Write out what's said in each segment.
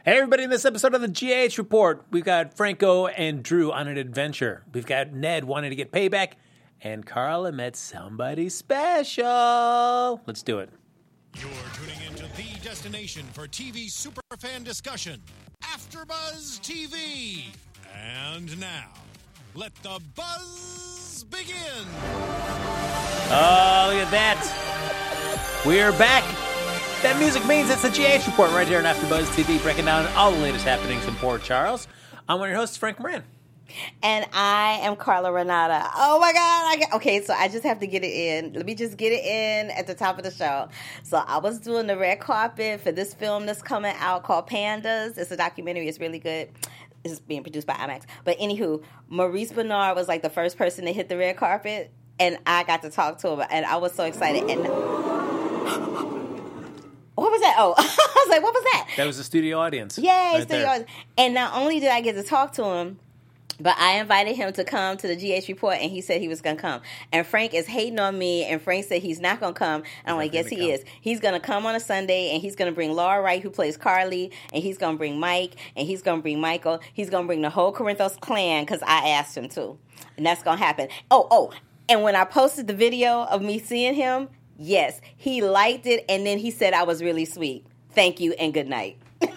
Hey, everybody, in this episode of the GH Report, we've got Franco and Drew on an adventure. We've got Ned wanting to get payback, and Carla met somebody special. Let's do it. You're tuning into the destination for TV superfan discussion, AfterBuzz TV. And now, let the buzz begin. Oh, look at that. We're back. That music means it's the GH Report right here on AfterBuzz TV, breaking down all the latest happenings in Port Charles. I'm one of your hosts, Frank Moran. And I am Carla Renata. Oh my God. Okay, so I just have to get it in. Let me just get it in at the top of the show. So I was doing the red carpet for this film that's coming out called Pandas. It's a documentary. It's really good. It's being produced by IMAX. But anywho, Maurice Benard was like the first person to hit the red carpet. And I got to talk to him. And I was so excited. And what was that? Oh, I was like, what was that? That was the studio audience. Yay, right studio audience. And not only did I get to talk to him, but I invited him to come to the GH Report, and he said he was going to come. And Frank is hating on me, and Frank said he's not going to come. And I'm like, yes, he is. He's going to come on a Sunday, and he's going to bring Laura Wright, who plays Carly, and he's going to bring Mike, and he's going to bring Michael. He's going to bring the whole Corinthos clan, because I asked him to. And that's going to happen. Oh, and when I posted the video of me seeing him, yes, he liked it, and then he said I was really sweet. Thank you, and good night.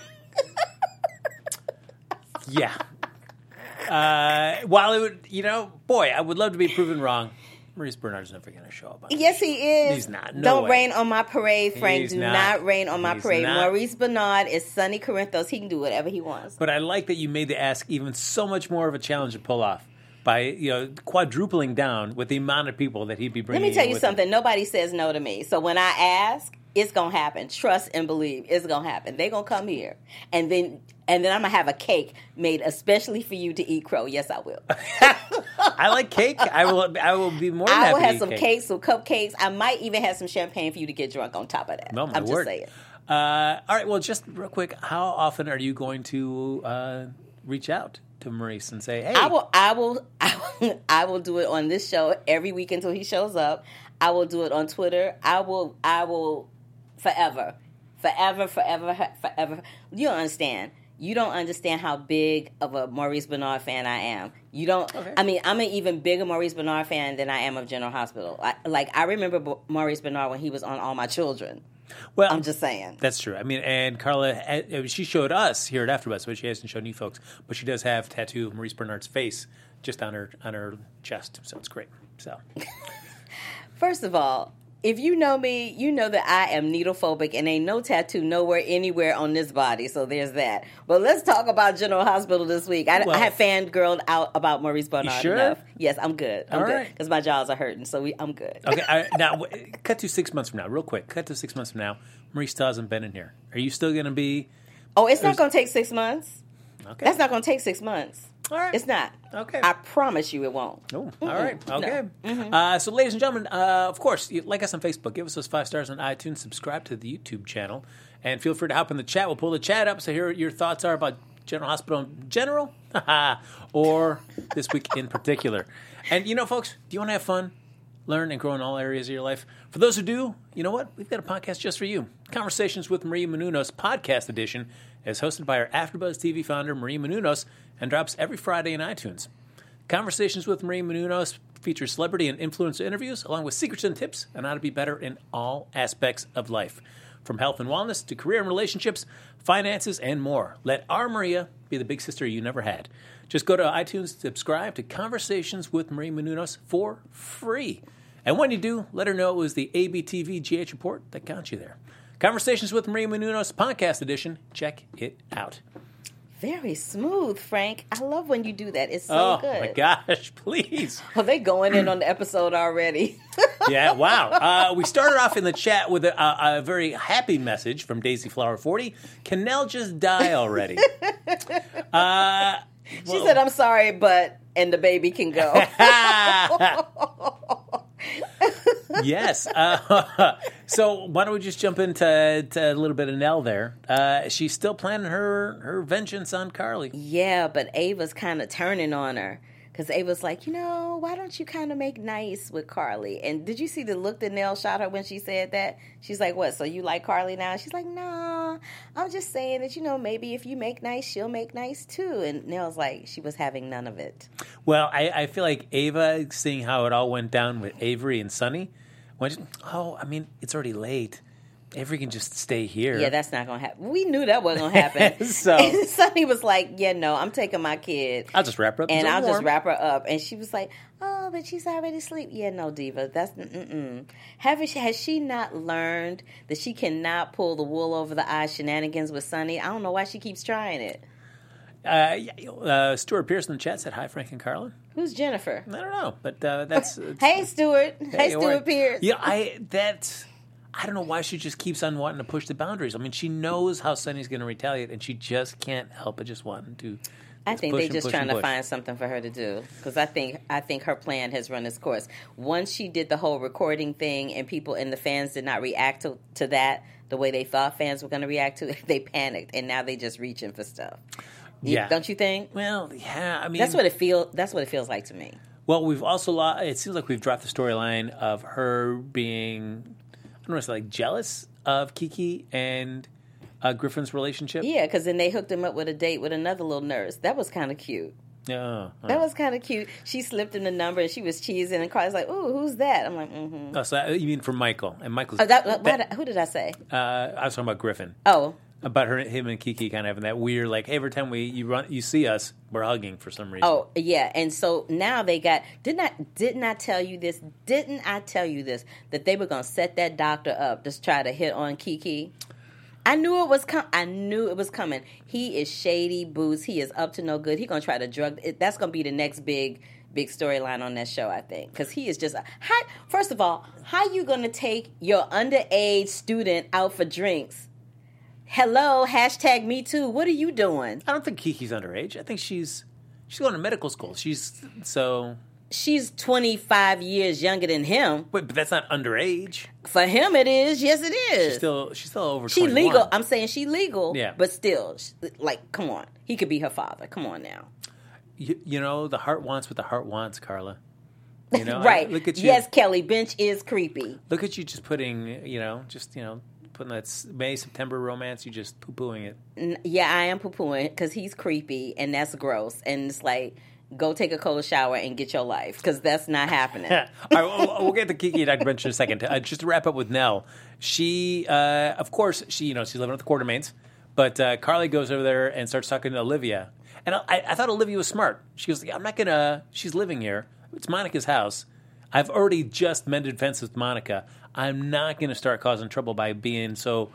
Yeah. While it would, boy, I would love to be proven wrong. Maurice Benard's never going to show up. Yes, he is. He's not. Don't rain on my parade, Frank. Do not rain on my parade. Maurice Benard is Sonny Corinthos. He can do whatever he wants. But I like that you made the ask even so much more of a challenge to pull off by quadrupling down with the amount of people that he'd be bringing. Let me tell you something. Nobody says no to me. So when I ask, it's going to happen. Trust and believe. It's going to happen. They're going to come here. And then I'm going to have a cake made especially for you to eat, Crow. Yes, I will. I like cake. I will be more than happy. I will have some cakes, some cupcakes. I might even have some champagne for you to get drunk on top of that. No, I'm just saying. All right. Well, just real quick, how often are you going to reach out to Maurice and say, hey? I will do it on this show every week until he shows up. I will do it on Twitter. I will forever. You don't understand. You don't understand how big of a Maurice Benard fan I am. You don't. Okay. I mean, I'm an even bigger Maurice Benard fan than I am of General Hospital. I remember Maurice Benard when he was on All My Children. Well, I'm just saying. That's true. I mean, and Carla, she showed us here at AfterBuzz, but she hasn't shown you folks. But she does have tattoo of Maurice Benard's face just on her chest, so it's great. So, first of all, if you know me, you know that I am needle phobic and ain't no tattoo nowhere, anywhere on this body. So there's that. But let's talk about General Hospital this week. I have fangirled out about Maurice Benard sure? enough. Yes, I'm good. I'm good. Right. Because my jaws are hurting, so I'm good. Okay, now, cut to 6 months from now, real quick. Cut to 6 months from now. Maurice still hasn't been in here. Are you still going to be... Oh, it's not going to take 6 months. Okay. That's not going to take 6 months. All right. It's not. Okay. I promise you it won't. Oh, all right. Okay. No. Mm-hmm. So, ladies and gentlemen, of course, like us on Facebook. Give us those 5 stars on iTunes. Subscribe to the YouTube channel. And feel free to hop in the chat. We'll pull the chat up so hear what your thoughts are about General Hospital in general or this week in particular. And, folks, do you want to have fun, learn, and grow in all areas of your life? For those who do, you know what? We've got a podcast just for you. Conversations with Maria Menounos Podcast Edition is hosted by our AfterBuzz TV founder, Maria Menounos, and drops every Friday in iTunes. Conversations with Maria Menounos features celebrity and influencer interviews, along with secrets and tips on how to be better in all aspects of life, from health and wellness to career and relationships, finances, and more. Let our Maria be the big sister you never had. Just go to iTunes, subscribe to Conversations with Maria Menounos for free. And when you do, let her know it was the ABTV GH Report that got you there. Conversations with Maria Menounos Podcast Edition. Check it out. Very smooth, Frank. I love when you do that. It's so good. Oh, my gosh. Please. Well, they going in on the episode already. Yeah, wow. We started off in the chat with a very happy message from Daisy Flower 40. Can Nell just die already? She said, I'm sorry, but... And the baby can go. Yes. So why don't we just jump into a little bit of Nell there? She's still planning her vengeance on Carly. Yeah, but Ava's kind of turning on her. Because Ava's like, why don't you kind of make nice with Carly? And did you see the look that Nell shot her when she said that? She's like, what, so you like Carly now? She's like, nah. I'm just saying that, maybe if you make nice, she'll make nice too. And Nell's like, she was having none of it. Well, I feel like Ava, seeing how it all went down with Avery and Sonny, it's already late. Avery can just stay here. Yeah, that's not going to happen. We knew that wasn't going to happen. So Sonny was like, no, I'm taking my kid. I'll just wrap her up. And I'll just wrap her up. And she was like, oh, but she's already asleep. Yeah, no, Diva. That's, Has she not learned that she cannot pull the wool over the eyes shenanigans with Sonny? I don't know why she keeps trying it. Stuart Pierce in the chat said, hi, Frank and Carlin. Who's Jennifer? I don't know, but that's... Hey, Stuart. Hey, Stuart Pierce. Yeah, I don't know why she just keeps on wanting to push the boundaries. I mean, she knows how Sonny's going to retaliate, and she just can't help but just wanting to. I think they're just trying to find something for her to do, because I think her plan has run its course. Once she did the whole recording thing, and people and the fans did not react to that the way they thought fans were going to react to it, they panicked, and now they just reaching for stuff. Yeah, don't you think? Well, yeah. I mean, that's what it feels like to me. Well, we've also it seems like we've dropped the storyline of her being, I don't know, like jealous of Kiki and Griffin's relationship. Yeah, because then they hooked him up with a date with another little nurse. That was kind of cute. Yeah, that was kind of cute. She slipped him the number, and she was cheesing, and Carly's like, "Ooh, who's that?" I'm like, "Mm-hmm." Oh, so you mean for Michael? And Michael's who did I say? I was talking about Griffin. Oh. About him and Kiki kind of having that weird, like, hey, every time you see us, we're hugging for some reason. Oh, yeah. And so now they got, didn't I tell you this? Didn't I tell you this? That they were going to set that doctor up to try to hit on Kiki? I knew it was coming. He is shady boots. He is up to no good. He's going to try to drug. That's going to be the next big storyline on that show, I think. Because he is just, first of all, how you going to take your underage student out for drinks? Hello, #me too. What are you doing? I don't think Kiki's underage. I think she's going to medical school. She's 25 years younger than him. Wait, but that's not underage. For him, it is. Yes, it is. She's still over. She 21. legal. I'm saying she legal. Yeah, but still, like, come on. He could be her father. Come on now. You know, the heart wants what the heart wants, Carla. You know, right? Look at you. Yes, Kelly Bench is creepy. Look at you, just putting, putting that May, September romance, you just poo-pooing it. Yeah, I am poo-pooing because he's creepy, and that's gross. And it's like, go take a cold shower and get your life, because that's not happening. All right, we'll get to Kiki and Dr. Bench in a second. Just to wrap up with Nell, she, of course, she's living with the Quartermains, but Carly goes over there and starts talking to Olivia. And I thought Olivia was smart. She goes, I'm not going to, she's living here. It's Monica's house. I've already just mended fences with Monica. I'm not going to start causing trouble by being so,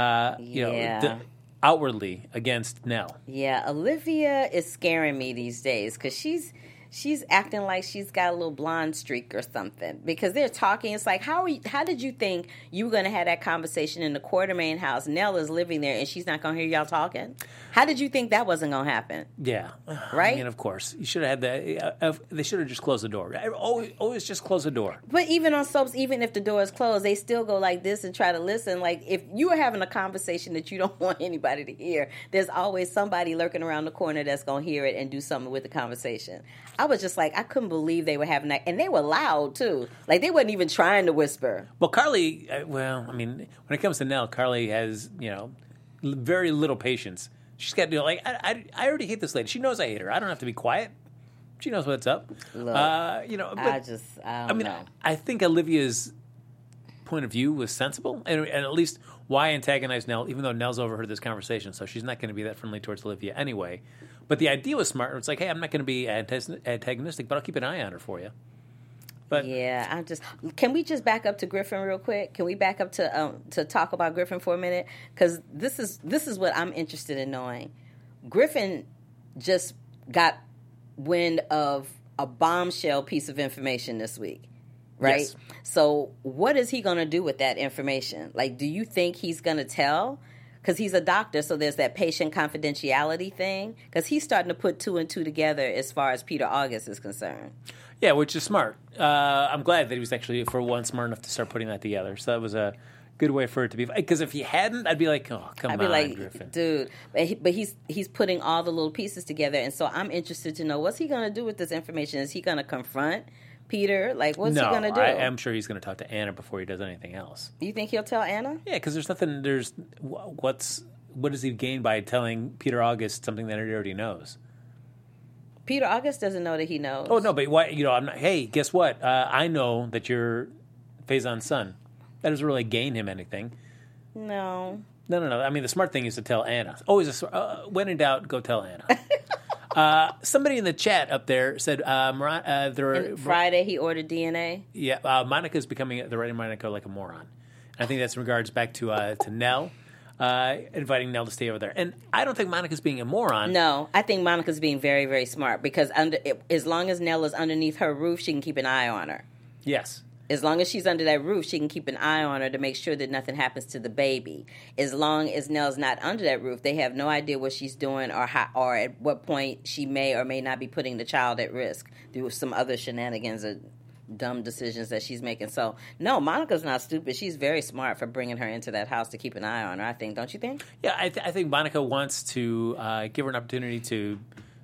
outwardly against Nell. Yeah, Olivia is scaring me these days because she's acting like she's got a little blonde streak or something. Because they're talking, it's like, how did you think you were going to have that conversation in the Quartermain house? Nell is living there and she's not going to hear y'all talking? How did you think that wasn't going to happen? Yeah. Right? I mean, of course. You should have had that. They should have just closed the door. Always just close the door. But even on soaps, even if the door is closed, they still go like this and try to listen. Like, if you are having a conversation that you don't want anybody to hear, there's always somebody lurking around the corner that's going to hear it and do something with the conversation. I was just like, I couldn't believe they were having that. And they were loud, too. Like, they wasn't even trying to whisper. Well, Carly, when it comes to Nell, Carly has, very little patience. She's got to I already hate this lady. She knows I hate her. I don't have to be quiet. She knows what's up. Look, I don't know. I think Olivia's point of view was sensible, and at least why antagonize Nell, even though Nell's overheard this conversation, so she's not going to be that friendly towards Olivia anyway. But the idea was smart. It's like, hey, I'm not going to be antagonistic, but I'll keep an eye on her for you. But yeah, can we just back up to Griffin real quick? Can we back up to talk about Griffin for a minute? Because this is what I'm interested in knowing. Griffin just got wind of a bombshell piece of information this week, right? Yes. So what is he going to do with that information? Like, do you think he's going to tell? Because he's a doctor, so there's that patient confidentiality thing. Because he's starting to put 2 and 2 together as far as Peter August is concerned. Yeah, which is smart. I'm glad that he was actually, for one, smart enough to start putting that together. So that was a good way for it to be. Because if he hadn't, I'd be like, oh, come on, Griffin. Dude. But he's putting all the little pieces together. And so I'm interested to know, what's he going to do with this information? Is he going to confront Peter? Like, what's he No, going to do? I'm sure he's going to talk to Anna before he does anything else. You think he'll tell Anna? Yeah, because there's nothing. What does he gain by telling Peter August something that he already knows? Peter August doesn't know that he knows. Oh no, but why? I'm not. Hey, guess what? I know that you're Faison's son. That doesn't really gain him anything. No. No. I mean, the smart thing is to tell Anna. Always, when in doubt, go tell Anna. Somebody in the chat up there said, Friday he ordered DNA. Yeah, Monica's becoming the writing Monica like a moron. And I think that's in regards back to Nell, inviting Nell to stay over there. And I don't think Monica's being a moron. No, I think Monica's being very, very smart because as long as Nell is underneath her roof, she can keep an eye on her. Yes. As long as she's under that roof, she can keep an eye on her to make sure that nothing happens to the baby. As long as Nell's not under that roof, they have no idea what she's doing or at what point she may or may not be putting the child at risk through some other shenanigans or dumb decisions that she's making. So, no, Monica's not stupid. She's very smart for bringing her into that house to keep an eye on her, I think. Don't you think? Yeah, I think Monica wants to give her an opportunity to,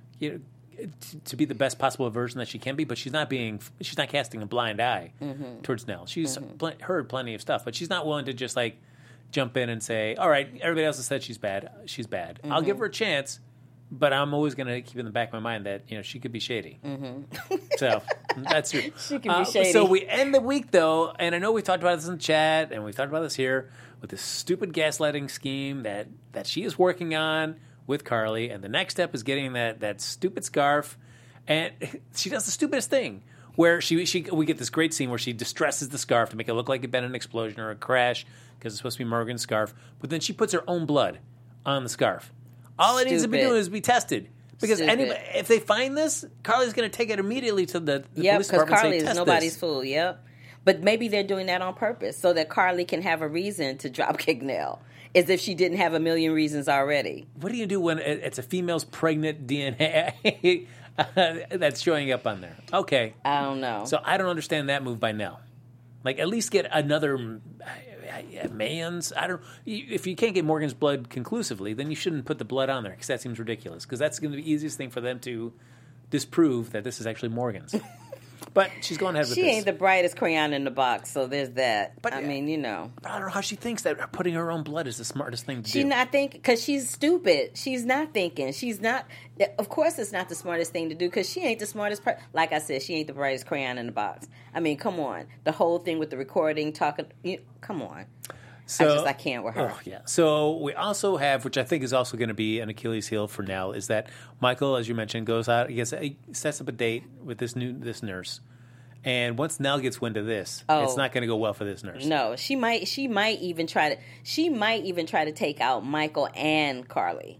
to be the best possible version that she can be, but she's not casting a blind eye towards Nell. She's heard plenty of stuff, but she's not willing to just like jump in and say, all right, everybody else has said she's bad. I'll give her a chance, but I'm always going to keep in the back of my mind that, she could be shady. So that's true. She can be shady. So we end the week though, and I know we talked about this in the chat and we've talked about this here with this stupid gaslighting scheme that she is working on with Carly, and the next step is getting that stupid scarf, and she does the stupidest thing where we get this great scene where she distresses the scarf to make it look like it been an explosion or a crash because it's supposed to be Morgan's scarf, but then she puts her own blood on the scarf. All it needs to be doing is be tested. Because if they find this, Carly's going to take it immediately to the police department and say, because Carly is nobody's this. fool, yep. But maybe they're doing that on purpose so that Carly can have a reason to dropkick Nell. As if she didn't have a million reasons already. What do you do when it's a female's pregnant DNA that's showing up on there? Okay. I don't know. So I don't understand that move by Nell. Like, at least get another man's. If you can't get Morgan's blood conclusively, then you shouldn't put the blood on there because that seems ridiculous. Because that's going to be the easiest thing for them to disprove that this is actually Morgan's. But she's going ahead with this. She ain't the brightest crayon in the box, so there's that. But I mean, But I don't know how she thinks that putting her own blood is the smartest thing to do. She's not thinking, because she's stupid. She's not thinking. She's not, of course it's not the smartest thing to do, because she ain't the smartest person. Like I said, she ain't the brightest crayon in the box. I mean, come on. The whole thing with the recording, talking, come on. So, I can't with her. Oh, yeah. So we also have, which I think is also going to be an Achilles heel for Nell, is that Michael, as you mentioned, goes out, he sets up a date with this nurse. And once Nell gets wind of this, it's not going to go well for this nurse. No, she might even try to take out Michael and Carly.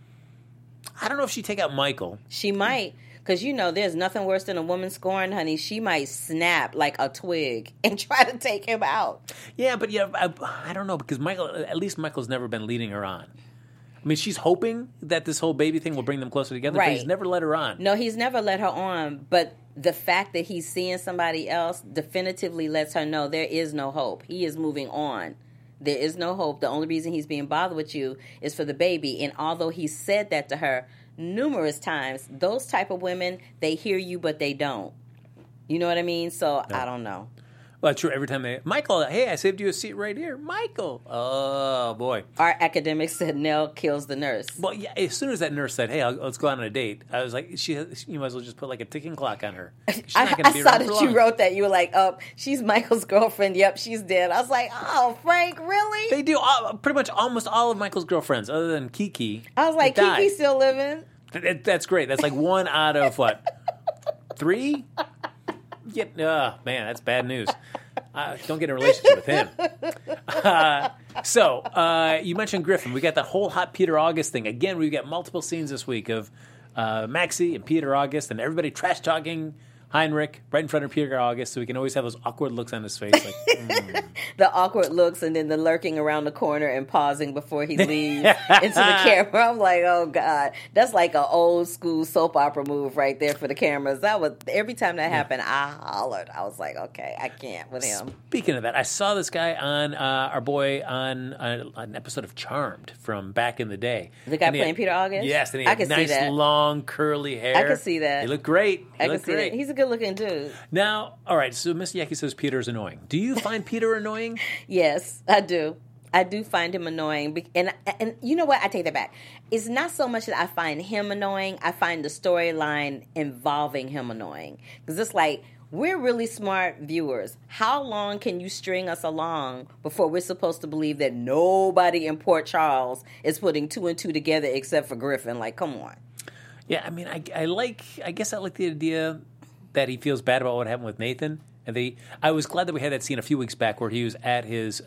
I don't know if she'd take out Michael. She might, because there's nothing worse than a woman scorned, honey. She might snap like a twig and try to take him out. Yeah, but I don't know, because at least Michael's never been leading her on. I mean, she's hoping that this whole baby thing will bring them closer together, right. But he's never let her on. No, he's never let her on, but the fact that he's seeing somebody else definitively lets her know there is no hope. He is moving on. There is no hope. The only reason he's being bothered with you is for the baby. And although he said that to her numerous times, those type of women, they hear you, but they don't. You know what I mean? So, no. I don't know. Well, true. Every time Michael, hey, I saved you a seat right here. Michael. Oh, boy. Our academic said Nell kills the nurse. Well, yeah, as soon as that nurse said, hey, let's go out on a date, I was like, you might as well just put like a ticking clock on her. She's not going to be saw around that for long. You wrote that. You were like, she's Michael's girlfriend. Yep, she's dead. I was like, oh, Frank, really? They do pretty much almost all of Michael's girlfriends, other than Kiki. I was like, Kiki's still living? That's great. That's like 1 out of, 3? Yeah, man, that's bad news. Don't get in a relationship with him. So, you mentioned Griffin. We got that whole hot Peter August thing. Again, we've got multiple scenes this week of Maxie and Peter August and everybody trash-talking Heinrich right in front of Peter August, so we can always have those awkward looks on his face. Like, The awkward looks and then the lurking around the corner and pausing before he leaves into the camera. I'm like, oh, God. That's like an old school soap opera move right there for the cameras. Every time that happened, I hollered. I was like, okay, I can't with him. Speaking of that, I saw this guy on our boy on an episode of Charmed from back in the day. The guy playing Peter August? Yes, and he had nice long curly hair. I can see that. He looked great. I can see that. He's a good good-looking dude. Now, all right, so Miss Yaki says Peter's annoying. Do you find Peter annoying? Yes, I do. I do find him annoying. And you know what? I take that back. It's not so much that I find him annoying. I find the storyline involving him annoying. Because it's like, we're really smart viewers. How long can you string us along before we're supposed to believe that nobody in Port Charles is putting 2 and 2 together except for Griffin? Like, come on. Yeah, I mean, I guess I like the idea that he feels bad about what happened with Nathan. And I was glad that we had that scene a few weeks back where he was at his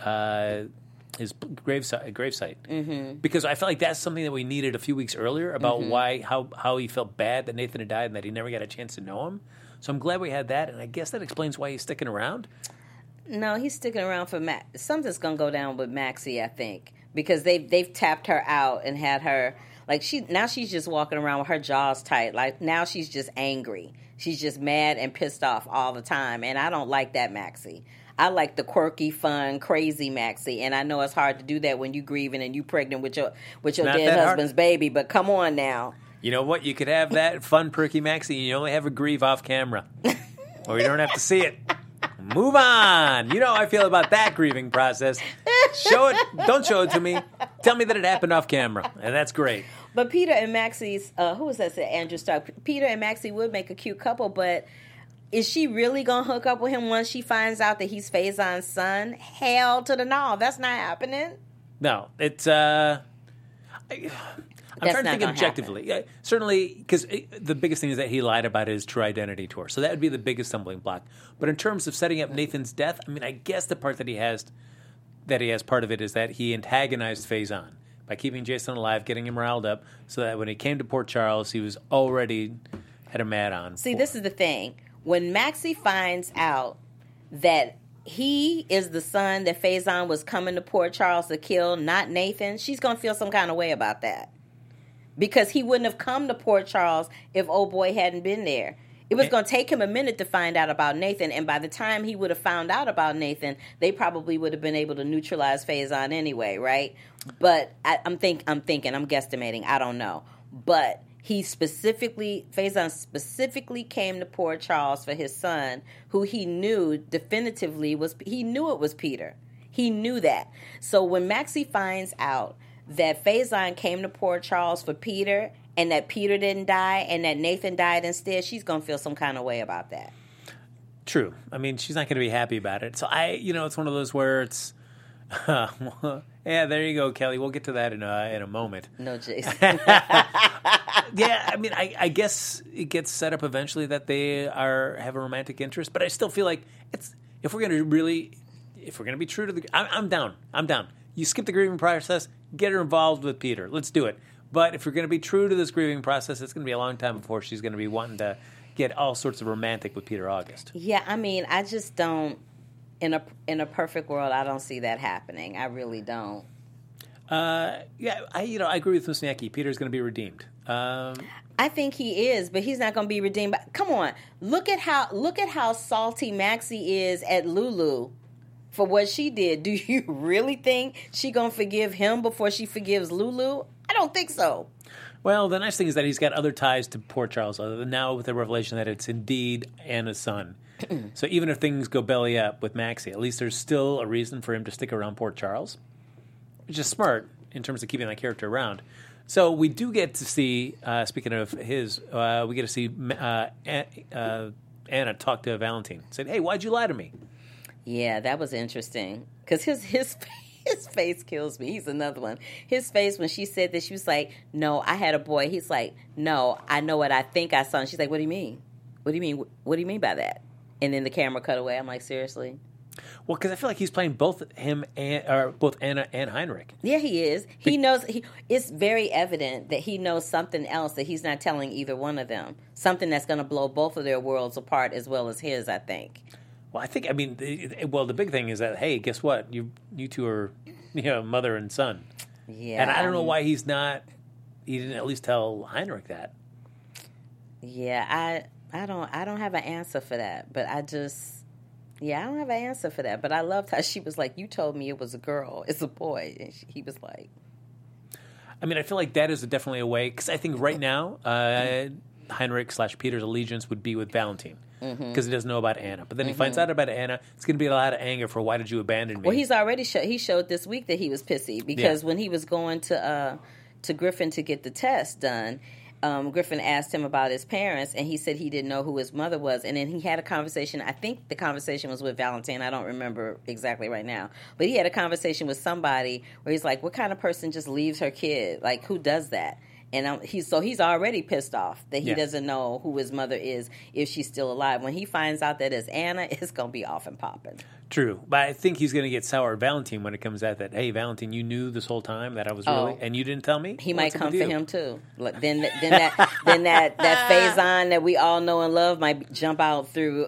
gravesite, because I felt like that's something that we needed a few weeks earlier about how he felt bad that Nathan had died and that he never got a chance to know him. So I'm glad we had that, and I guess that explains why he's sticking around. No, he's sticking around for Max. Something's gonna go down with Maxie, I think, because they've tapped her out and had her like she's just walking around with her jaws tight. Like now she's just angry. She's just mad and pissed off all the time, and I don't like that Maxie. I like the quirky, fun, crazy Maxie, and I know it's hard to do that when you grieving and you pregnant with your dead husband's baby. But come on now. You know what? You could have that fun, perky Maxie, and you only have her grieve off camera, or you don't have to see it. Move on. You know how I feel about that grieving process. Show it. Don't show it to me. Tell me that it happened off camera, and that's great. But Peter and Maxie's who was that? Andrew Stark. Peter and Maxie would make a cute couple, but. Is she really going to hook up with him once she finds out that he's Faison's son? Hell to the no. That's not happening. No. It's, I'm trying to think objectively. Yeah, certainly, because the biggest thing is that he lied about his true identity to her. So that would be the biggest stumbling block. But in terms of setting up Nathan's death, I mean, I guess the part that he has part of it is that he antagonized Faison by keeping Jason alive, getting him riled up, so that when he came to Port Charles, he was already had a mad on. See, this is the thing. When Maxie finds out that he is the son that Faison was coming to Port Charles to kill, not Nathan, she's going to feel some kind of way about that. Because he wouldn't have come to Port Charles if old boy hadn't been there. It was going to take him a minute to find out about Nathan, and by the time he would have found out about Nathan, they probably would have been able to neutralize Faison anyway, right? But I'm guesstimating, I don't know. But Faison specifically came to Port Charles for his son, who he knew definitively he knew it was Peter. He knew that. So when Maxie finds out that Faison came to Port Charles for Peter and that Peter didn't die and that Nathan died instead, she's going to feel some kind of way about that. True. I mean, she's not going to be happy about it. So it's one of those where it's, yeah, there you go, Kelly. We'll get to that in a moment. No, Jason. Yeah, I mean, I guess it gets set up eventually that they have a romantic interest, but I still feel like if we're going to be true to I'm down. You skip the grieving process, get her involved with Peter. Let's do it. But if we're going to be true to this grieving process, it's going to be a long time before she's going to be wanting to get all sorts of romantic with Peter August. Yeah, I mean, I just don't. In a perfect world, I don't see that happening. I really don't. Yeah, I agree with Miss Mackey. Peter's going to be redeemed. I think he is, but he's not going to be redeemed. Come on, look at how salty Maxie is at Lulu for what she did. Do you really think she going to forgive him before she forgives Lulu? I don't think so. Well, the nice thing is that he's got other ties to Port Charles, other than now with the revelation that it's indeed Anna's son. So even if things go belly up with Maxie, at least there's still a reason for him to stick around Port Charles, which is smart in terms of keeping that character around. So we do get to see, speaking of we get to see Anna talk to Valentine. Said, "Hey, why'd you lie to me?" Yeah, that was interesting because his face kills me. He's another one. His face when she said that, she was like, "No, I had a boy." He's like, "No, I know what I think I saw." And she's like, "What do you mean? What do you mean? What do you mean by that?" And then the camera cut away. I'm like, seriously? Well, because I feel like he's playing both Anna and Heinrich. Yeah, he is. He knows. It's very evident that he knows something else that he's not telling either one of them. Something that's going to blow both of their worlds apart as well as his, I think. Well, the big thing is that, hey, guess what? You two are, mother and son. Yeah. And I don't know why he didn't at least tell Heinrich that. Yeah, I don't have an answer for that, but I don't have an answer for that. But I loved how she was like, "You told me it was a girl, it's a boy," and he was like, I mean, I feel like that is definitely a way, because I think right now Heinrich / Peter's allegiance would be with Valentine. because he doesn't know about Anna. But then he finds out about Anna. It's going to be a lot of anger for why did you abandon me? Well, he's already he showed this week that he was pissy because when he was going to Griffin to get the test done, Griffin asked him about his parents, and he said he didn't know who his mother was. And then he had a conversation. I think the conversation was with Valentine. I don't remember exactly right now. But he had a conversation with somebody where he's like, what kind of person just leaves her kid? Like, who does that? And he's already pissed off that he doesn't know who his mother is if she's still alive. When he finds out that it's Anna, it's going to be off and popping. True. But I think he's going to get sour at Valentine when it comes out that, hey, Valentine, you knew this whole time that I was really, and you didn't tell me? He might come for him, too. Look, then that Faison that we all know and love might jump out through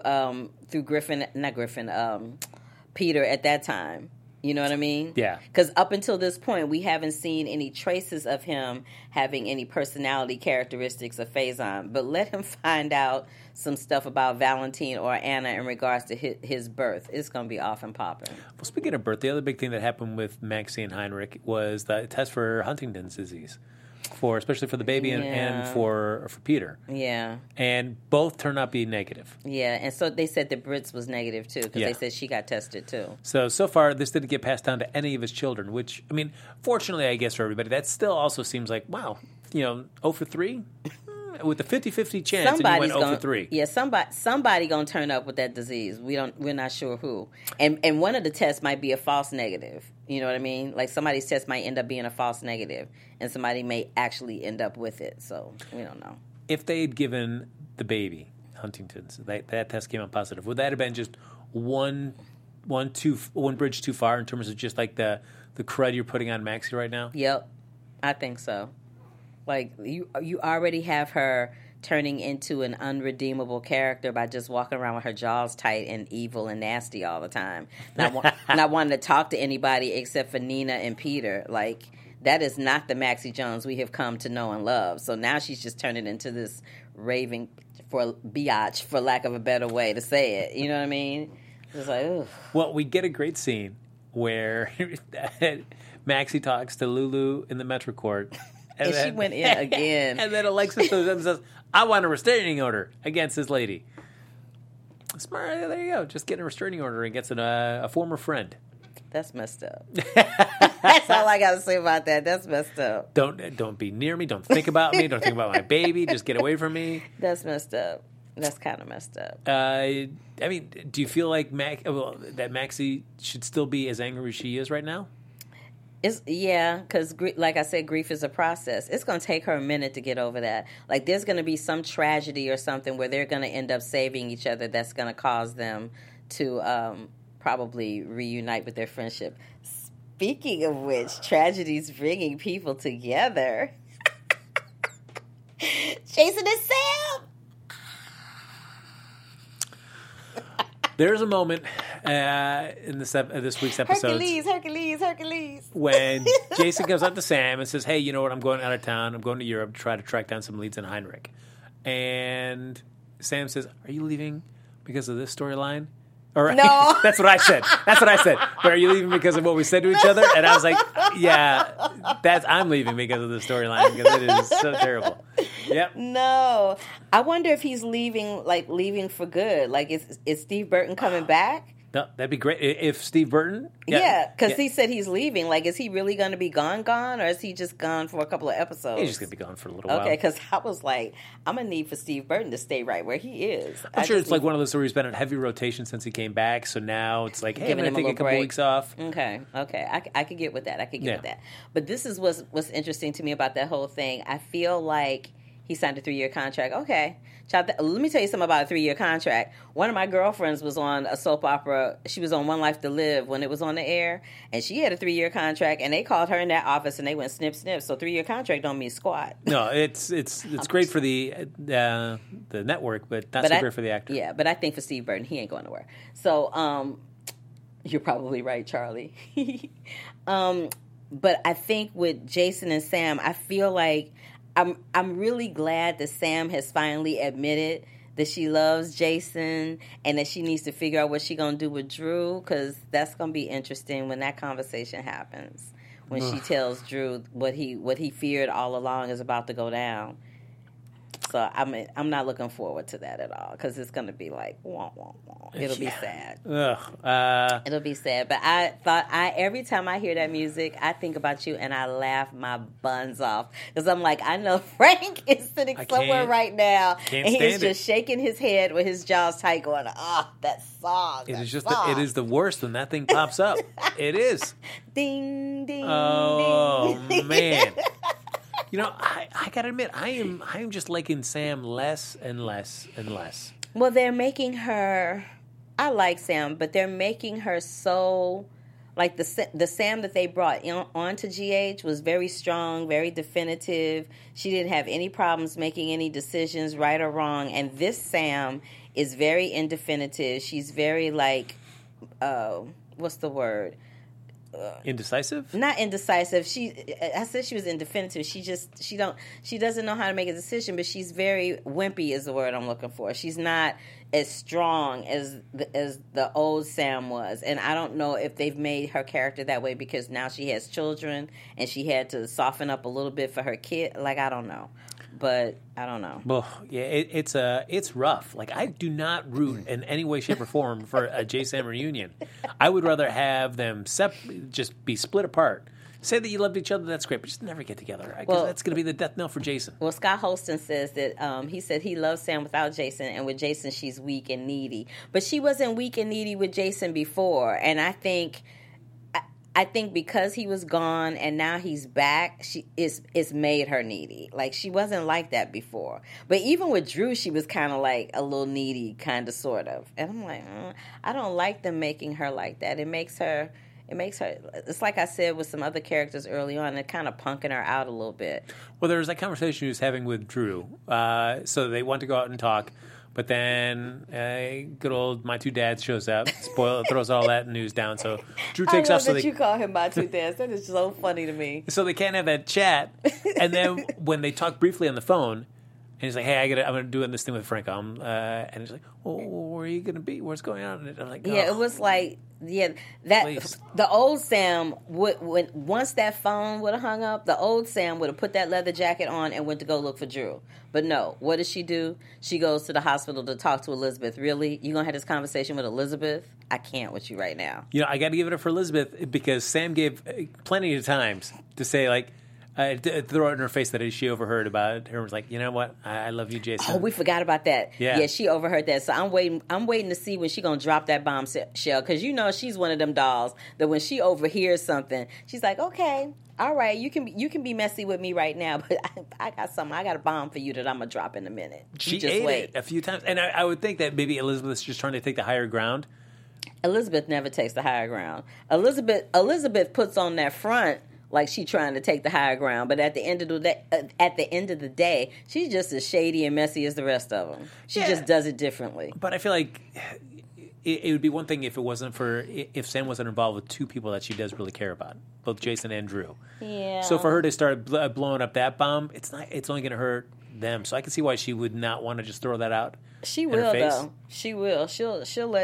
Peter at that time. You know what I mean? Yeah. Because up until this point, we haven't seen any traces of him having any personality characteristics of Faison. But let him find out some stuff about Valentine or Anna in regards to his birth. It's going to be off and popping. Well, speaking of birth, the other big thing that happened with Maxie and Heinrich was the test for Huntington's disease, especially for the baby and for Peter. Yeah. And both turned out to be negative. Yeah, and so they said that Britt's was negative, too, because they said she got tested, too. So far, this didn't get passed down to any of his children, which, I mean, fortunately, I guess, for everybody, that still also seems like, wow, 0 for 3? With the 50-50 chance, and you went 0 for 3. Yeah, somebody gonna turn up with that disease. We're not sure who. And one of the tests might be a false negative. You know what I mean? Like somebody's test might end up being a false negative, and somebody may actually end up with it. So we don't know. If they had given the baby Huntington's, that test came out positive, would that have been just one bridge too far in terms of just like the crud you're putting on Maxie right now? Yep, I think so. Like, you already have her turning into an unredeemable character by just walking around with her jaws tight and evil and nasty all the time. Not wanting to talk to anybody except for Nina and Peter. Like, that is not the Maxie Jones we have come to know and love. So now she's just turning into this raving biatch, for lack of a better way to say it. You know what I mean? It's like, ugh. Well, we get a great scene where Maxie talks to Lulu in the Metro Court. And she went in again. And then Alexis says, I want a restraining order against this lady. Smart. There you go. Just get a restraining order against a former friend. That's messed up. That's all I got to say about that. That's messed up. Don't be near me. Don't think about me. Don't think about my baby. Just get away from me. That's messed up. That's kind of messed up. I mean, do you feel like that Maxie should still be as angry as she is right now? Because like I said, grief is a process. It's going to take her a minute to get over that. Like, there's going to be some tragedy or something where they're going to end up saving each other that's going to cause them to probably reunite with their friendship. Speaking of which, tragedies bringing people together. Jason and Sam! There's a moment in this week's episode. Hercules. When Jason comes up to Sam and says, hey, you know what? I'm going out of town. I'm going to Europe to try to track down some leads on Heinrich. And Sam says, are you leaving because of this storyline? Or, no. That's what I said. But are you leaving because of what we said to each other? And I was like, yeah, I'm leaving because of the storyline because it is so terrible. Yep. No. I wonder if he's leaving for good. Like, is Steve Burton coming back? No, that'd be great. If Steve Burton? Yeah, because he said he's leaving. Like, is he really going to be gone, or is he just gone for a couple of episodes? He's just going to be gone for a little while. Okay, because I was like, I'm going to need for Steve Burton to stay right where he is. I'm sure it's like one of those stories been in heavy rotation since he came back, so now it's like, hey, I'm going to take a couple weeks off. Okay. I could get with that. With that. But this is what's interesting to me about that whole thing. I feel like he signed a 3-year contract. Okay. Let me tell you something about a 3-year contract. One of my girlfriends was on a soap opera. She was on One Life to Live when it was on the air, and she had a 3-year contract, and they called her in that office, and they went snip, snip. So 3-year contract don't mean squat. No, it's great for the network, but not so great for the actor. Yeah, but I think for Steve Burton, he ain't going nowhere. So you're probably right, Charlie. But I think with Jason and Sam, I feel like I'm really glad that Sam has finally admitted that she loves Jason and that she needs to figure out what she's going to do with Drew, because that's going to be interesting when that conversation happens. When she tells Drew what he feared all along is about to go down. So I'm not looking forward to that at all because it's going to be like, wah, wah, wah. It'll be sad. It'll be sad. But every time I hear that music, I think about you and I laugh my buns off because I'm like, I know Frank is sitting somewhere right now and he's just shaking his head with his jaws tight, going, that song. It is the worst when that thing pops up. It is. Ding ding. Oh ding. Man. You know, I gotta admit, I am just liking Sam less and less and less. Well, they're making her. I like Sam, but they're making her so like the Sam that they brought onto GH was very strong, very definitive. She didn't have any problems making any decisions, right or wrong. And this Sam is very indefinitive. She's very like, what's the word? Indecisive? Not indecisive. I said she was indefinitive. She doesn't know how to make a decision, but she's very wimpy is the word I'm looking for. She's not as strong as the old Sam was. And I don't know if they've made her character that way because now she has children and she had to soften up a little bit for her kid. Like, I don't know. But I don't know. Well, yeah, it's rough. Like, I do not root in any way, shape, or form for a J-Sam reunion. I would rather have them just be split apart. Say that you loved each other, that's great, but just never get together. Because that's going to be the death knell for Jason. Well, Scott Holston says that he said he loves Sam without Jason, and with Jason, she's weak and needy. But she wasn't weak and needy with Jason before, and I think because he was gone and now he's back, it's made her needy. Like, she wasn't like that before. But even with Drew, she was kind of like a little needy, kind of, sort of. And I'm like, I don't like them making her like that. It makes her, it's like I said with some other characters early on, they're kind of punking her out a little bit. Well, there was that conversation she was having with Drew. So they want to go out and talk. But then good old My Two Dads shows up, throws all that news down. So Drew takes off. So you call him My Two Dads. That is so funny to me. So they can't have that chat. And then when they talk briefly on the phone, and he's like, "Hey, I'm going to do this thing with Frank." And he's like, "Oh, where are you going to be? What's going on?" And I'm like, "Yeah, it was like." Yeah, that please. The old Sam once that phone would have hung up, the old Sam would have put that leather jacket on and went to go look for Drew. But no, what does she do? She goes to the hospital to talk to Elizabeth. Really? You gonna have this conversation with Elizabeth? I can't with you right now. You know, I got to give it up for Elizabeth because Sam gave plenty of times to say like. Throw it in her face that she overheard about it. Her was like, you know what? I love you, Jason. Oh, we forgot about that. Yeah, she overheard that. So I'm waiting to see when she gonna drop that bombshell because you know she's one of them dolls that when she overhears something, she's like, okay, all right, you can be messy with me right now, but I got something. I got a bomb for you that I'm gonna drop in a minute. She just ate it a few times, and I would think that maybe Elizabeth's just trying to take the higher ground. Elizabeth never takes the higher ground. Elizabeth puts on that front. Like she trying to take the higher ground, but at the end of the day, she's just as shady and messy as the rest of them. She just does it differently. But I feel like it would be one thing if Sam wasn't involved with two people that she does really care about, both Jason and Drew. Yeah. So for her to start blowing up that bomb, it's only going to hurt them. So I can see why she would not want to just throw that out. She will though. She will. She'll let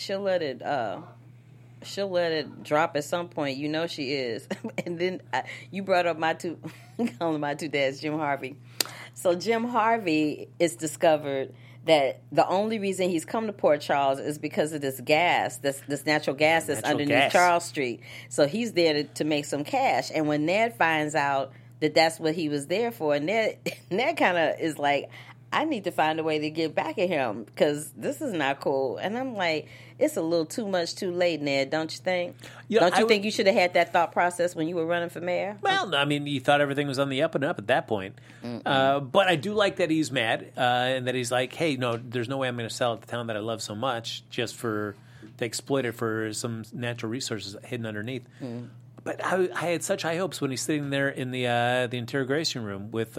it drop at some point. You know she is. And then you brought up my two dads, Jim Harvey. So Jim Harvey is discovered that the only reason he's come to Port Charles is because of this gas, this natural gas that's underneath Charles Street. So he's there to make some cash. And when Ned finds out that that's what he was there for, Ned kind of is like, I need to find a way to get back at him because this is not cool. And I'm like, it's a little too much too late, Ned, don't you think? Don't you think you should have had that thought process when you were running for mayor? Well, I mean, you thought everything was on the up and up at that point. But I do like that he's mad and that he's like, hey, no, there's no way I'm going to sell it the town that I love so much just to exploit it for some natural resources hidden underneath. But I had such high hopes when he's sitting there in the interrogation room with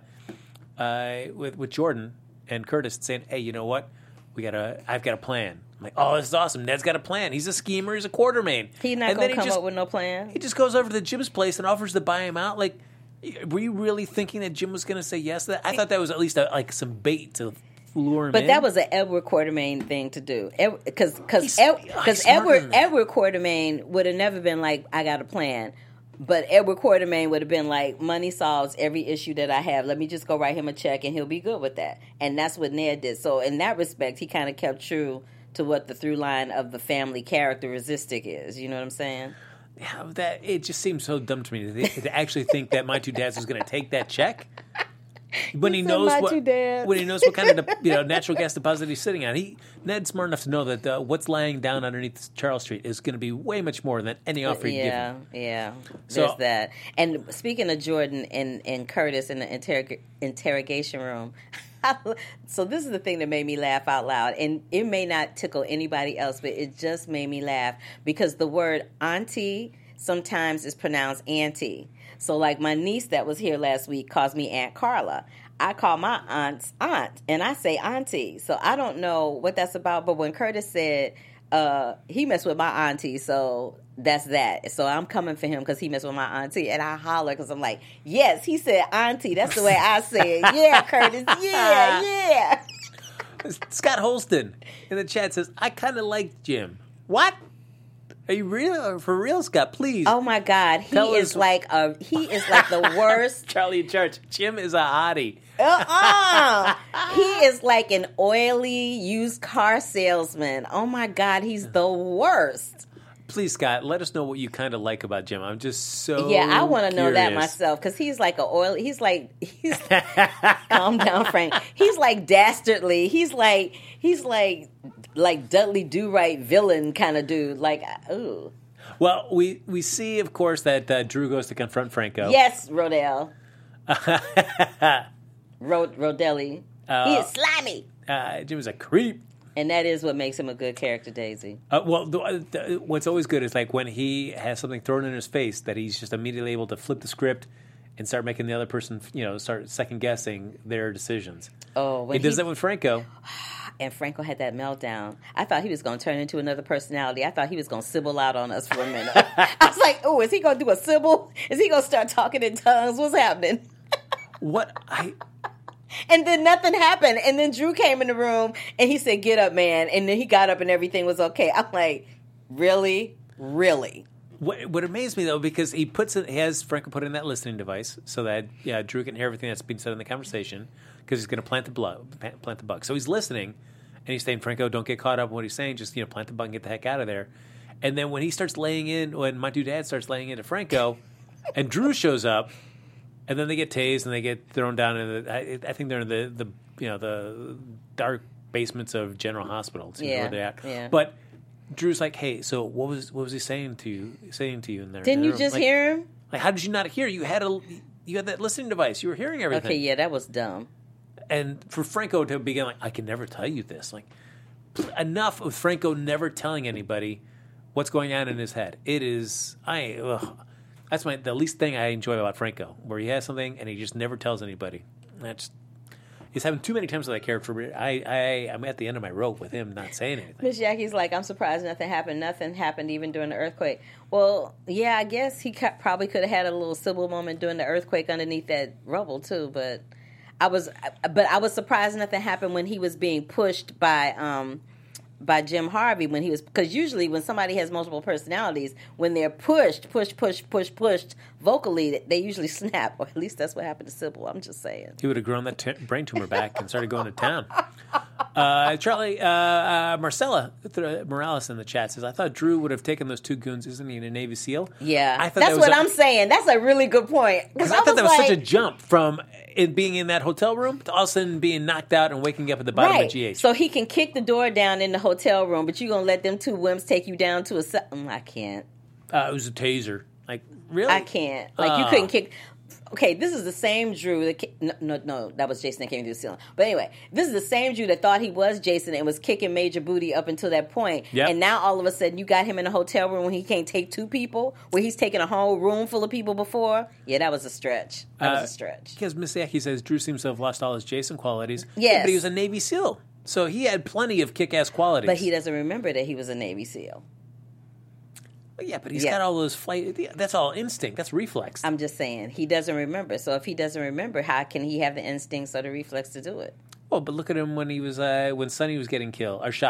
Jordan and Curtis saying, hey, you know what? I've got a plan. I'm like, oh, this is awesome. Ned's got a plan. He's a schemer. He's a Quartermain. He's not going to come up with no plan. He just goes over to Jim's place and offers to buy him out. Like, were you really thinking that Jim was going to say yes to that? I thought that was at least some bait to lure him in. But that was an Edward Quartermain thing to do. Because Edward Quartermain would have never been like, I got a plan. But Edward Quartermain would have been like, money solves every issue that I have. Let me just go write him a check and he'll be good with that. And that's what Ned did. So in that respect, he kind of kept true to what the through line of the family characteristic is. You know what I'm saying? Yeah, that it just seems so dumb to me to actually think that My Two Dads was going to take that check when he knows what kind of natural gas deposit he's sitting on. Ned's smart enough to know that what's lying down underneath Charles Street is going to be way much more than any offer he'd give him. Yeah, there's that. And speaking of Jordan and Curtis in the interrogation room. So this is the thing that made me laugh out loud, and it may not tickle anybody else, but it just made me laugh because the word auntie sometimes is pronounced auntie. So like my niece that was here last week calls me Aunt Carla. I call my aunt's aunt, and I say auntie. So I don't know what that's about, but when Curtis said he messed with my auntie, so that's that. So I'm coming for him because he messed with my auntie, and I holler because I'm like, yes, he said auntie. That's the way I say it. Yeah, Curtis. Yeah. Scott Holston in the chat says, I kind of like Jim. What? Are you real? For real, Scott? Please. Oh my God, he is like the worst. Charlie Church. Jim is a hottie. He is like an oily used car salesman. Oh my God, he's the worst. Please, Scott, let us know what you kind of like about Jim. I'm just so I want to know that curious. myself because he's like calm down, Frank. He's like dastardly. He's like Dudley Do-Right villain kind of dude. Like, ooh. Well, we see, of course, that Drew goes to confront Franco. Yes, Rodell. Rodelli. He is slimy. Jim is a creep. And that is what makes him a good character, Daisy. What's always good is like when he has something thrown in his face that he's just immediately able to flip the script and start making the other person, start second guessing their decisions. Oh, he does that with Franco. And Franco had that meltdown. I thought he was going to turn into another personality. I thought he was going to sybil out on us for a minute. I was like, oh, is he going to do a sybil? Is he going to start talking in tongues? What's happening? And then nothing happened. And then Drew came in the room and he said, get up, man. And then he got up and everything was okay. I'm like, really? Really? What amazed me, though, because he has Franco put in that listening device so that Drew can hear everything that's being said in the conversation because he's going to plant the bug. So he's listening and he's saying, Franco, don't get caught up in what he's saying. Just plant the bug and get the heck out of there. And then when My Two Dads starts laying into Franco and Drew shows up, and then they get tased and they get thrown down in I think they're in the dark basements of General Hospital. Where they're at. Yeah. But Drew's like, hey, so what was he saying to you in there? Didn't you just hear him? Like, how did you not hear? You had that listening device. You were hearing everything. Okay, yeah, that was dumb. And for Franco to begin like, I can never tell you this. Like, enough of Franco never telling anybody what's going on in his head. It is That's the least thing I enjoy about Franco, where he has something and he just never tells anybody. He's having too many times with that character. I'm at the end of my rope with him not saying anything. Miss Jackie's like, I'm surprised nothing happened. Nothing happened even during the earthquake. Well, yeah, I guess he probably could have had a little Sybil moment during the earthquake underneath that rubble too. But I was surprised nothing happened when he was being pushed by Jim Harvey because usually when somebody has multiple personalities, when they're pushed vocally, they usually snap, or at least that's what happened to Sybil. I'm just saying. He would have grown that brain tumor back and started going to town. Charlie, Marcella Morales in the chat says, I thought Drew would have taken those two goons. Isn't he a Navy SEAL? Yeah, that's what I'm saying. That's a really good point. Because I thought that was such a jump from it being in that hotel room to all of a sudden being knocked out and waking up at the bottom of GH. So he can kick the door down in the hotel room, but you're going to let them two wimps take you down to I can't. It was a taser. Like, really? I can't. Like, you couldn't kick. Okay, this is the same Drew no, that was Jason that came through the ceiling. But anyway, this is the same Drew that thought he was Jason and was kicking Major Booty up until that point. Yep. And now all of a sudden you got him in a hotel room when he can't take two people, where he's taken a whole room full of people before. Yeah, that was a stretch. Because Miss Yaki says Drew seems to have lost all his Jason qualities. Yes. Yeah, but he was a Navy SEAL. So he had plenty of kick-ass qualities. But he doesn't remember that he was a Navy SEAL. Yeah, but he's got all those that's all instinct. That's reflex. I'm just saying, he doesn't remember. So if he doesn't remember, how can he have the instincts or the reflex to do it? Well, but look at him when he was when Sonny was getting killed or shot.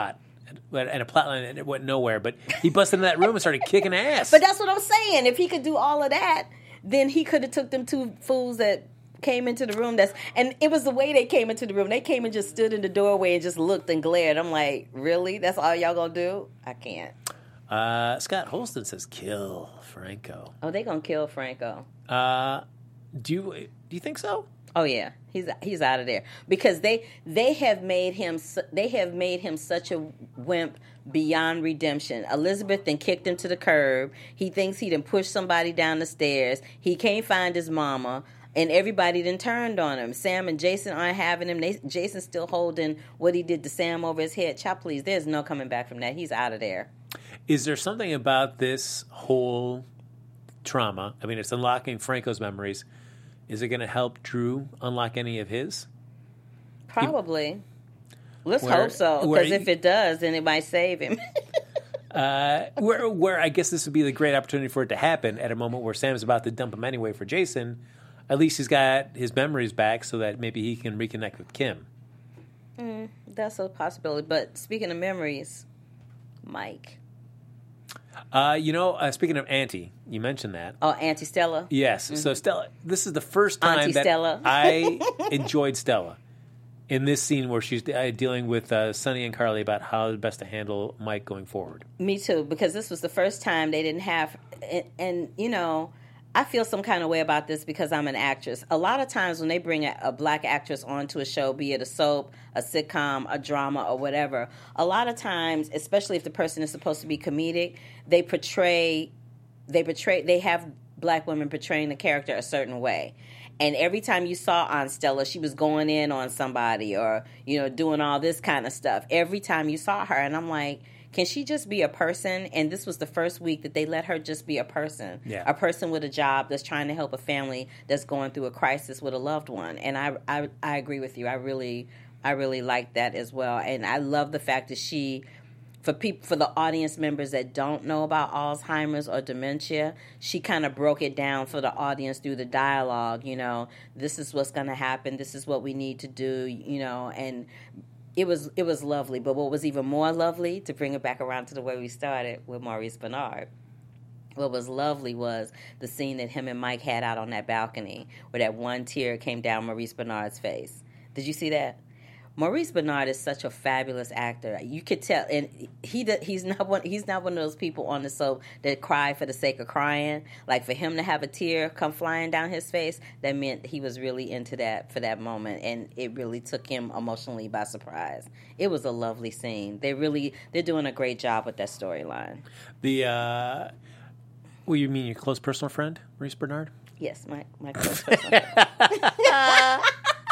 and a plotline, and it went nowhere. But he busted in that room and started kicking ass. But that's what I'm saying. If he could do all of that, then he could have took them two fools that came into the room. And it was the way they came into the room. They came and just stood in the doorway and just looked and glared. I'm like, really? That's all y'all gonna do? I can't. Scott Holston says, "Kill Franco." Oh, they gonna kill Franco. Do you think so? Oh yeah, he's out of there because they have made him such a wimp beyond redemption. Elizabeth then kicked him to the curb. He thinks he done pushed somebody down the stairs. He can't find his mama, and everybody then turned on him. Sam and Jason aren't having him. Jason's still holding what he did to Sam over his head. Child, please, there's no coming back from that. He's out of there. Is there something about this whole trauma? I mean, it's unlocking Franco's memories. Is it going to help Drew unlock any of his? Probably. Let's hope so, because if it does, then it might save him. Where I guess this would be the great opportunity for it to happen at a moment where Sam's about to dump him anyway for Jason. At least he's got his memories back so that maybe he can reconnect with Kim. That's a possibility. But speaking of memories, Mike. Speaking of Auntie, you mentioned that. Oh, Auntie Stella? Yes. Mm-hmm. So Stella, this is the first time Auntie that Stella. I enjoyed Stella in this scene where she's dealing with Sonny and Carly about how best to handle Mike going forward. Me too, because this was the first time they didn't have, and I feel some kind of way about this because I'm an actress. A lot of times when they bring a black actress onto a show, be it a soap, a sitcom, a drama, or whatever, a lot of times, especially if the person is supposed to be comedic, they have black women portraying the character a certain way. And every time you saw Aunt Stella, she was going in on somebody or, doing all this kind of stuff. Every time you saw her, and I'm like, can she just be a person? And this was the first week that they let her just be a person. Yeah. A person with a job that's trying to help a family that's going through a crisis with a loved one. And I agree with you. I really like that as well. And I love the fact that she, for the audience members that don't know about Alzheimer's or dementia, she kind of broke it down for the audience through the dialogue. This is what's going to happen. This is what we need to do, and it was lovely. But what was even more lovely, to bring it back around to the way we started with Maurice Benard, what was lovely was the scene that him and Mike had out on that balcony where that one tear came down Maurice Benard's face. Did you see that? Maurice Benard is such a fabulous actor. You could tell, and he's not one of those people on the soap that cry for the sake of crying. Like, for him to have a tear come flying down his face, that meant he was really into that for that moment, and it really took him emotionally by surprise. It was a lovely scene. They're doing a great job with that storyline. You mean your close personal friend, Maurice Benard? Yes, my close personal friend.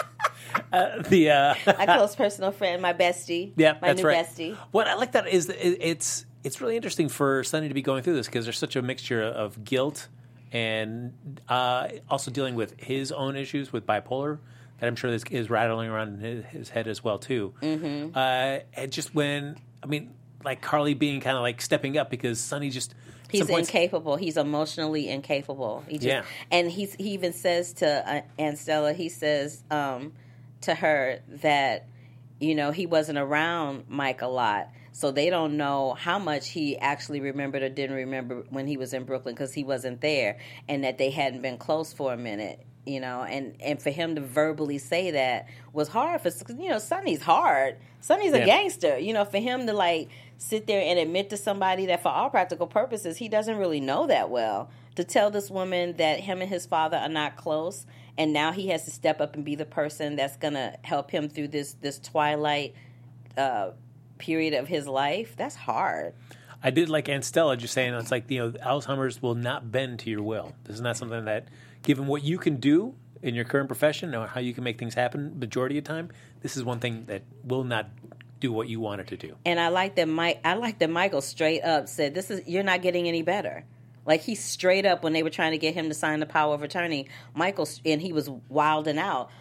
My close personal friend, my bestie. Yeah, my that's new right. bestie. What I like that is it's really interesting for Sonny to be going through this because there's such a mixture of guilt and also dealing with his own issues with bipolar that I'm sure this is rattling around in his head as well too. Mm-hmm. And just like Carly being kind of like stepping up because Sonny just. He's incapable. He's emotionally incapable. And he even says to Aunt Stella, he says to her that, he wasn't around Mike a lot. So they don't know how much he actually remembered or didn't remember when he was in Brooklyn because he wasn't there, and that they hadn't been close for a minute. And for him to verbally say that was hard for, Sonny's hard. Sonny's a gangster. For him to sit there and admit to somebody that for all practical purposes, he doesn't really know that well. To tell this woman that him and his father are not close, and now he has to step up and be the person that's going to help him through this twilight period of his life, that's hard. I did like Aunt Stella just saying, it's like, Alzheimer's will not bend to your will. This is not something that, given what you can do in your current profession or how you can make things happen majority of the time, this is one thing that will not do what you want it to do. And I like that Michael straight up said, you're not getting any better. Like, he straight up, when they were trying to get him to sign the power of attorney, and he was wilding out.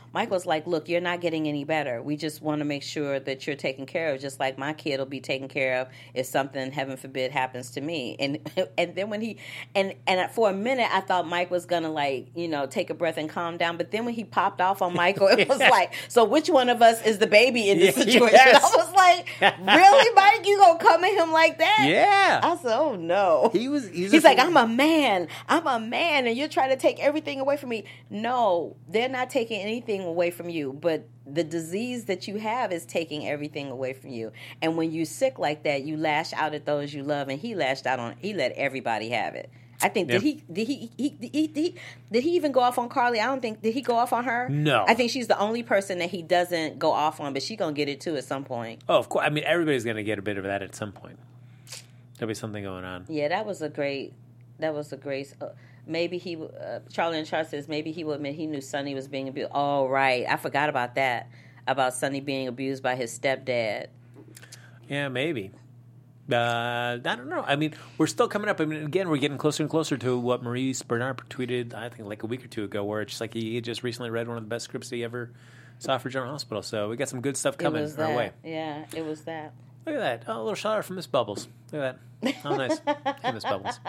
Michael's like, look, you're not getting any better. We just want to make sure that you're taken care of, just like my kid will be taken care of if something, heaven forbid, happens to me. And then when he, and for a minute, I thought Mike was going to, like, you know, take a breath and calm down. But then when he popped off on Michael, it was like, so which one of us is the baby in this situation? Yes. I was like, really, Mike? You going to come at him like that? Yeah. I said, oh, no. He's like, I'm a man, and you're trying to take everything away from me. No, they're not taking anything away from you, but the disease that you have is taking everything away from you. And when you're sick like that, you lash out at those you love, and he lashed out he let everybody have it. I think did he even go off on Carly? I don't think, did he go off on her? No. I think she's the only person that he doesn't go off on, but she's gonna get it too at some point. Oh, of course. I mean, everybody's gonna get a bit of that at some point. There'll be something going on. Yeah, that was a great. Maybe he, Charlie and Char says maybe he would admit he knew Sonny was being abused. Oh, right. I forgot about that. About Sonny being abused by his stepdad. Yeah, maybe. I don't know. I mean, we're still coming up. I mean, again, we're getting closer and closer to what Maurice Bernard tweeted, I think, like a week or two ago, where it's just like he just recently read one of the best scripts he ever saw for General Hospital. So we got some good stuff coming our way. Yeah, it was that. Look at that. Oh, a little shout out from Miss Bubbles. Look at that. Oh, nice. Hey, Miss Bubbles.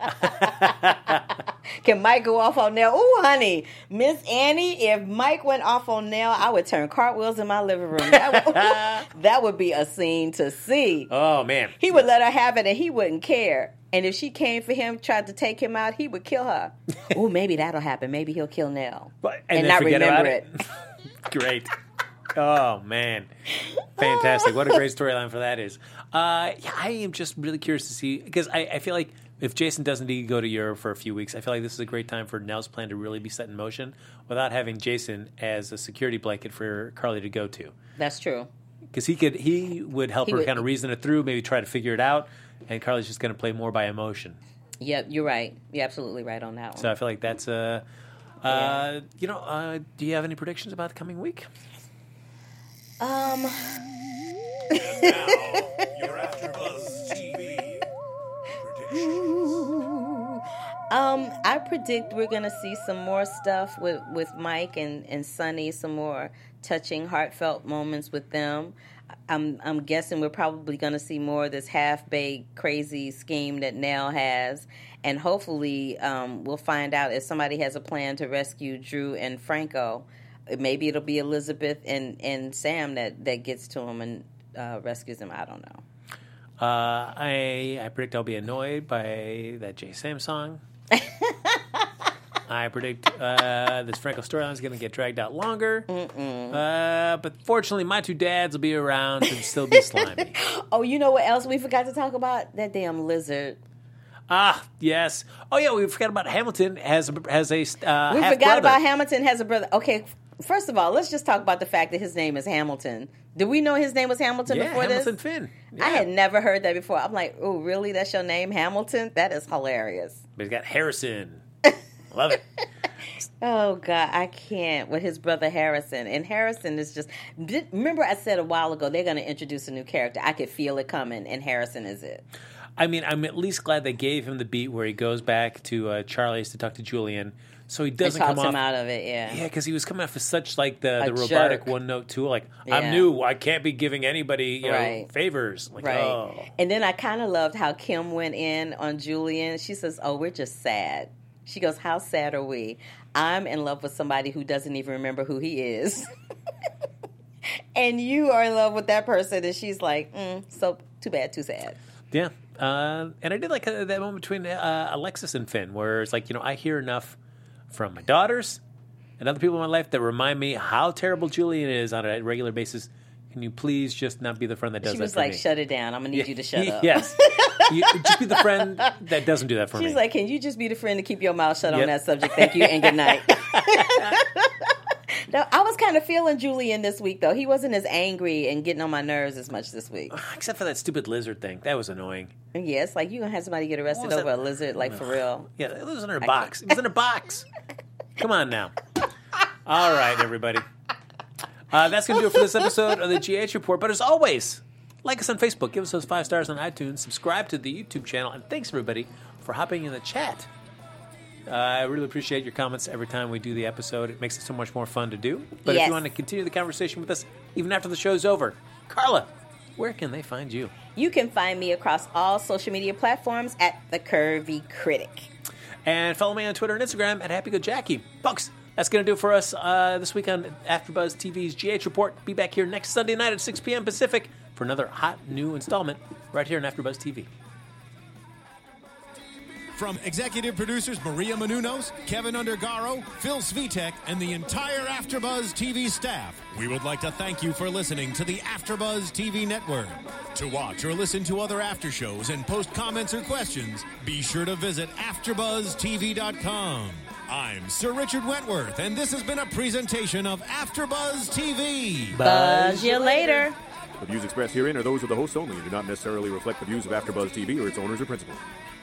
Can Mike go off on Nell? Ooh, honey. Miss Annie, if Mike went off on Nell, I would turn cartwheels in my living room. That would be a scene to see. Oh, man. He would let her have it and he wouldn't care. And if she came for him, tried to take him out, he would kill her. Ooh, maybe that'll happen. Maybe he'll kill Nell. And not forget remember it. Great. Oh, man. Fantastic. What a great storyline for that is. I am just really curious to see, because I feel like if Jason doesn't need to go to Europe for a few weeks, I feel like this is a great time for Nell's plan to really be set in motion without having Jason as a security blanket for Carly to go to. That's true. Because he would help her kind of reason it through, maybe try to figure it out, and Carly's just going to play more by emotion. Yep, you're right. You're absolutely right on that one. So I feel like that's do you have any predictions about the coming week? And now, your AfterBuzz TV predictions. I predict we're going to see some more stuff with Mike and Sonny, some more touching, heartfelt moments with them. I'm guessing we're probably going to see more of this half-baked, crazy scheme that Nell has. And hopefully we'll find out if somebody has a plan to rescue Drew and Franco. Maybe it'll be Elizabeth and Sam that gets to him and rescues him. I don't know. I predict I'll be annoyed by that Jay Sam song. I predict this Franco storyline is going to get dragged out longer. But fortunately, my two dads will be around and still be slimy. Oh, you know what else we forgot to talk about? That damn lizard. Ah, yes. Oh, yeah, we forgot about Hamilton has a we half forgot brother. about Hamilton has a brother. Okay, first of all, let's just talk about the fact that his name is Hamilton. Did we know his name was Hamilton before Hamilton this? Finn. Yeah. I had never heard that before. I'm like, oh, really? That's your name, Hamilton? That is hilarious. But he's got Harrison. Love it. Oh, God, I can't. With his brother Harrison. And Harrison is just... Remember I said a while ago, they're going to introduce a new character. I could feel it coming, and Harrison is it. I mean, I'm at least glad they gave him the beat where he goes back to Charlie's to talk to Julian, so he doesn't come off. Him out of it, yeah. Yeah, because he was coming off as such like the robotic jerk. one-note tool. Like, Yeah. I'm new, I can't be giving anybody Right. favors. Like, Right. oh. And then I kind of loved how Kim went in on Julian. She says, oh, we're just sad. She goes, how sad are we? I'm in love with somebody who doesn't even remember who he is. And you are in love with that person. And she's like, so too bad, too sad. Yeah. And I did like that moment between Alexis and Finn, where it's like, I hear enough from my daughters and other people in my life that remind me how terrible Julian is on a regular basis. Can you please just not be the friend that does that for me? She was like, shut it down. I'm going to need you to shut up. Yes. Just be the friend that doesn't do that for me. She's like, can you just be the friend to keep your mouth shut Yep. on that subject? Thank you and good night. Now, I was kind of feeling Julian this week, though. He wasn't as angry and getting on my nerves as much this week. Except for that stupid lizard thing. That was annoying. Yeah, it's like you going to have somebody get arrested What was over that? a lizard, like for real. Yeah, it was in her box. It was in her box. Come on now. All right, everybody. That's going to do it for this episode of the GH Report. But as always, like us on Facebook, give us those 5 stars on iTunes, subscribe to the YouTube channel, and thanks, everybody, for hopping in the chat. I really appreciate your comments every time we do the episode. It makes it so much more fun to do. But if you want to continue the conversation with us, even after the show's over, Carla, where can they find you? You can find me across all social media platforms at The Curvy Critic. And follow me on Twitter and Instagram at HappyGoJackie. Folks, that's going to do it for us this week on AfterBuzz TV's GH Report. Be back here next Sunday night at 6 p.m. Pacific for another hot new installment right here on AfterBuzz TV. From executive producers Maria Menounos, Kevin Undergaro, Phil Svitek, and the entire AfterBuzz TV staff, we would like to thank you for listening to the AfterBuzz TV network. To watch or listen to other after shows and post comments or questions, be sure to visit AfterBuzzTV.com. I'm Sir Richard Wentworth, and this has been a presentation of AfterBuzz TV. Buzz you later. The views expressed herein are those of the hosts only and do not necessarily reflect the views of AfterBuzz TV or its owners or principals.